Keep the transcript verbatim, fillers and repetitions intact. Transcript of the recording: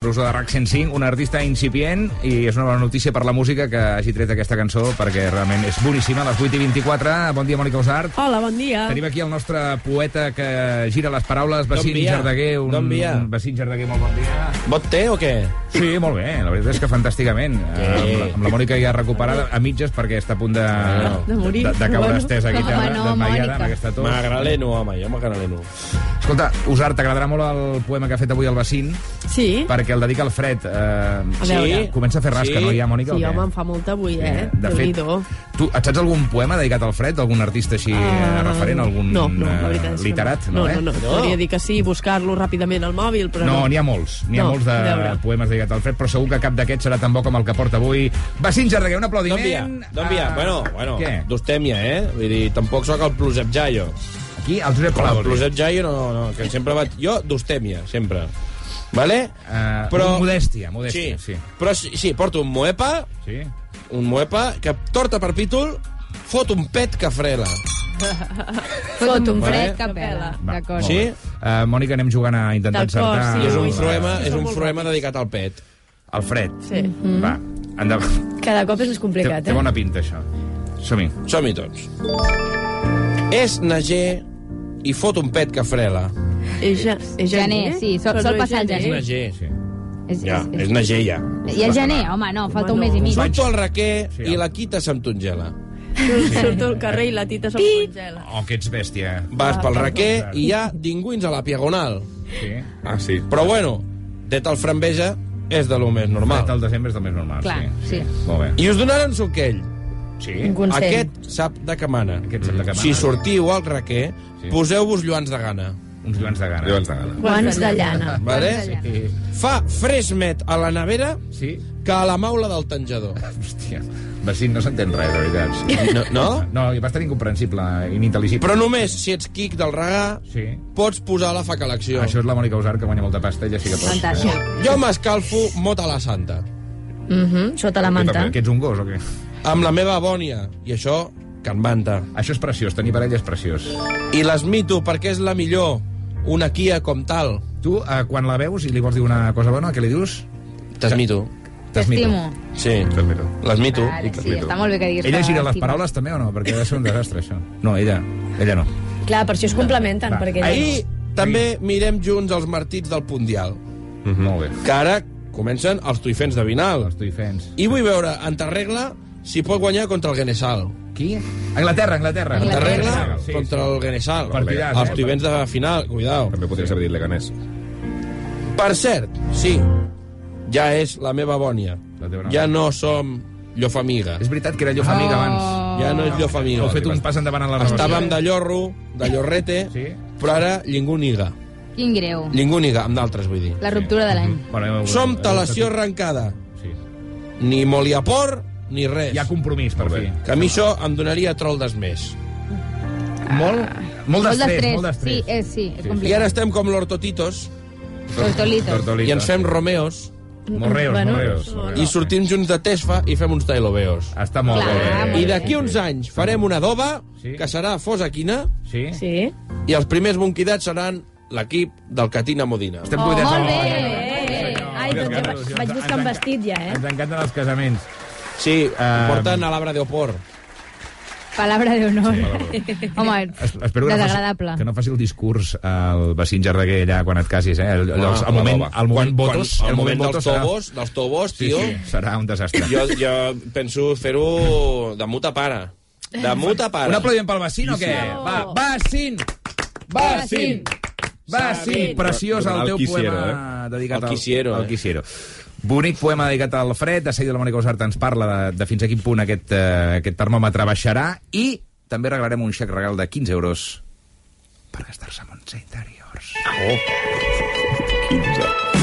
L'uso de RAC cent cinc, un artista incipient, i és una bona notícia per la música que hagi tret aquesta cançó, perquè realment és boníssima. A les vuit i vint-i-quatre. Bon dia, Mònica Usart. Hola, bon dia. Tenim aquí el nostre poeta que gira les paraules, Bacín Jardeguer. Un, Bon dia. un Bacín Jardeguer, molt bon dia. Bot té o què? Sí, molt bé, la veritat és que fantàsticament. Sí. Amb, amb la Mònica ja recuperada, a mitges, perquè està a punt de, De morir. de, de caure Bueno. estesa aquí, Home, no, desmaiada, Mònica. amb aquesta tos. M'agraleno, home, jo m'agraleno. Escolta, Usart, t'agradarà molt el poema que ha fet avui el Bacín, Sí. perquè el dedica al Fred. Eh, A veure. Comença a fer rasca, Sí. no hi ha, Mònica? o Sí, què? home, em fa molta avui, eh? De fet, Déu-n'hi-do. tu et saps algun poema dedicat al Fred? Algun artista així uh, referent? Algun no, no, la veritat eh, és que literat? No, eh? no, no, no. Podria dir que sí, buscar-lo ràpidament al mòbil, però No, no. n'hi ha molts. N'hi ha No, molts de a veure. poemes dedicats al Fred, però segur que cap d'aquests serà tan bo com el que porta avui Bacín Jardeguer. Un aplaudiment. D'on via? D'on via? a- Bueno, bueno, Què? d'Ostèmia, eh? Vull dir, tampoc sóc el Plusep Jaio. Aquí, el Josep El Palau. Plusep Jaio no, no, que sempre va... Jo, d'Ostèmia, sempre. Vale? Uh, Però- Modèstia, modèstia, Sí, sí. però sí, sí, porto un moepa, sí. un moepa que torta per pítol, fot un pet que frela. Fot un Vale. fred que pela. Va, D'acord. molt Sí? bé. Uh, Mònica, anem jugant a intentar D'acord, encertar... sí, I és un ui, froema, sí, és són un molt froema ràpids. dedicat al pet. El Fred. Sí. Mm. Va, endavant. Cada cop és més Té, complicat, té eh? bona pinta, això. Som-hi. Som-hi tots. És nager i fot un pet que frela. És, ja, és Gener, sí, sol- Però sol no és passar el És gener. nager. Sí. És, Ja, és, és nager ja. I el gener, home, no, falta un Home, mes i no. mig. Surto al raquer Sí, i home. la quita se'm tongela. Surt, surto al carrer i la tita se'm congela. Oh, que ets bèstia. Vas Ah, pel perdó. raquer i hi ha dingüins a la diagonal. Sí. Ah, sí. Però bueno, det el frambeja és de lo més Fred normal. al desembre és del més normal. Clar, sí. Molt bé. I us donaran suquell. Sí. Un consell. Aquest sap de què mana. Aquest sap de què mana. Si sortiu al raquer, Sí. poseu-vos lluans de gana. Uns lluans de gana. Lluans de gana. Guants de llana. Vale? Sí. Fa fresmet a la nevera Sí? que a la maula del tanjador. Hòstia. Bacín, no s'entén res, de veritat. No? no? No, i bastant incomprensible, inintel·ligible. Però només si ets quic del regar, Sí. pots posar la faca a l'acció. Això és la Mònica Usart, que guanya molta pasta, ella sí que pot. Fantàstic. Jo m'escalfo mot a la santa. Mhm, sota la manta. Que ets un gos o què? Amb la meva bònia. I això, que em vanta. Això és preciós, tenir parella és preciós. I l'esmito perquè és la millor. Una Kia com tal. Tu, eh, quan la veus i li vols dir una cosa bona, què li dius? T'esmito. T'estimo. Sí, T'admiro. l'esmito. Vale, sí, està molt bé que diguis Ella que gira les l'estimes. paraules també o no? Perquè ha de ser un desastre, això. No, ella, ella no. Clar, per això es complementen, Va. perquè... Ahir també mirem junts els martits del Pundial, Mm -hmm. Molt bé. que ara comencen els tuifents de Vinal. Els tuifens. I vull veure, en Tarregla, si pot guanyar contra el Genesal. Qui? Anglaterra, Anglaterra. En Anglaterra. Tarregla Sí, contra el Genesal. Partidàs, Els eh? tuifents de final, cuidao. També podries haver dit Leganés. Per cert, sí, ja és la meva bònia. La teva nova. Ja no som llofamiga. És veritat que era llof amiga abans. Ja no és llofamiga. Heu fet un pas endavant en la relació. Estàvem de llorro, de llorrete, Sí. però ara ningú niga. Quin greu. Ningú niga, amb d'altres, vull dir. La ruptura de l'any. Bueno, heu- Som heu- talació arrencada. Sí. Ni moliapor, ni res. Hi ha compromís, per fi. Que a mi això em donaria troldes més. Molt, molt d'estrès, molt Sí, d'estrès. és, sí, és I complicat. ara estem com l'Ortotitos Tortolitos. Tortolito. i ens fem romeos Morreos, Bueno, morreos. i sortim junts de Tesfa i fem uns tailoveos. Està molt Clar, bé. molt I d'aquí uns anys farem una adoba Sí. que serà fosa quina Sí? Sí. i els primers bonquidats seran l'equip del Catina Modina. Estem Oh, cuidats. molt bé. Eh, ai, doncs ja va- vaig buscar un vestit ja, eh? Ens encanten els casaments. Sí, Eh, porten a l'Abra de Opor. Palabra de honor. Home, Es- Espero que no, desagradable. faci, que no faci el discurs al Bacín Jardeguer allà quan et casis, eh? El, el, el, el, moment, el moment votos, Quan, el el moment dels votos serà- tobos, dels tobos, Sí, tio, sí, serà un desastre. jo, jo penso fer-ho de muta pare. De muta pare. Un aplaudiment pel Bacín o què? Va, Bacín! Bacín! Bacín! Preciós el El teu quisiero, poema dedicat El quisiero, al, eh? al quisiero. Bonic poema dedicat al Fred. De seguida la Mònica Usart ens parla de, de fins a quin punt aquest, uh, aquest termòmetre baixarà i també regalarem un xec regal de quinze euros per gastar-se en uns interiors. Oh. quinze.